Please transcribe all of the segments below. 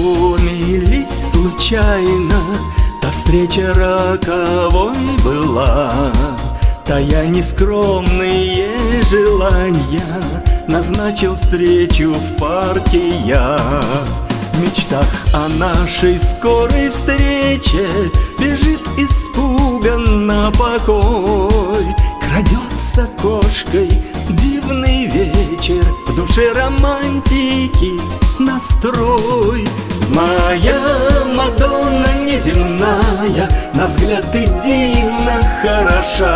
познакомились случайно, та встреча роковой была. Тая нескромные желания, назначил встречу в парке я. В мечтах о нашей скорой встрече бежит испуганно покой. Крадется кошкой дивный вечер, в душе романтики настрой. Моя Мадонна неземная, на взгляд ты дивно хороша.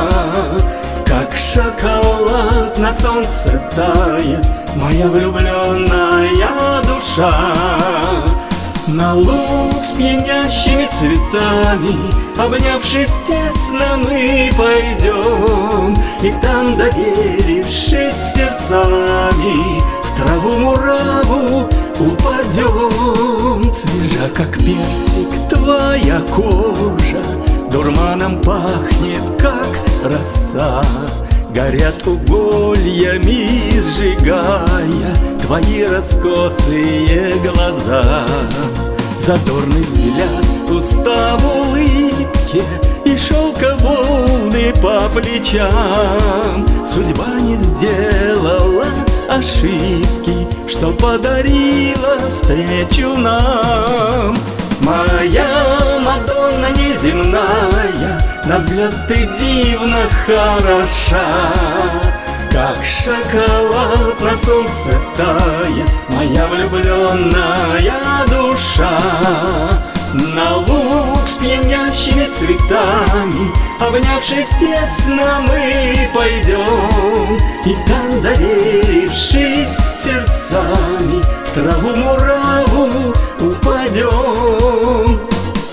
Как шоколад на солнце тает моя влюбленная душа. На луг с пьянящими цветами, обнявшись тесно, мы пойдем. И там, доверившись сердцами, в траву-мураву упадем. Свежа, как персик, твоя кожа, дурманом пахнет, как роса. Горят угольями, сжигая твои раскосые глаза. Задорный взгляд, уста в улыбке и шелка волны по плечам. Судьба не сделала ошибки, что подарила встречу нам. Моя Мадонна неземная, на взгляд ты дивно хороша. Как шоколад на солнце тает моя влюбленная душа. На луг с пьянящими цветами, обнявшись тесно, мы пойдем. И там, доверившись сердцами, в траву-мураву упадем.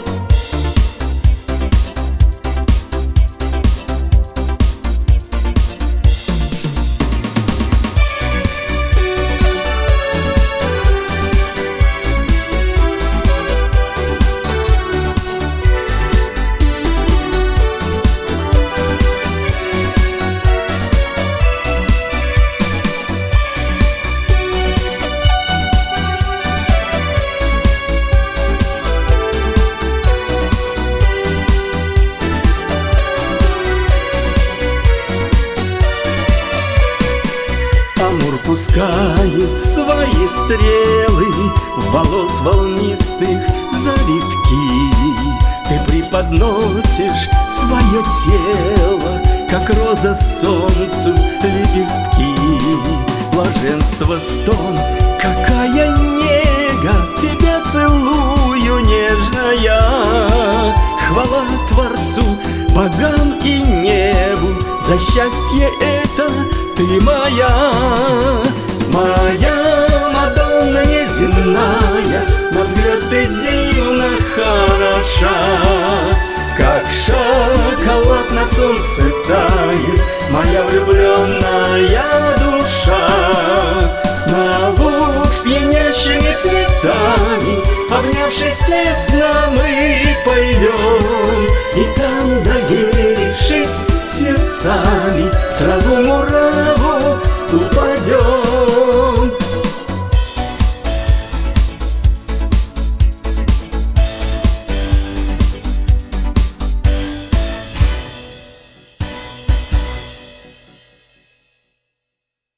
Амур пускает свои стрелы в волос волнистых завитки. Ты преподносишь свое тело, как роза солнцу лепестки. Блаженство стон, какая нега, тебя целую нежная. Хвала Творцу, богам и небу, за счастье это ты моя. Моя Мадонна неземная, на взгляд ты дивно хороша. Как шоколад на солнце тает моя влюбленная душа. На луг с пьянящими цветами, обнявшись тесно, мы пойдем. И там, доверившись сердцами, в траву-мураву упадем.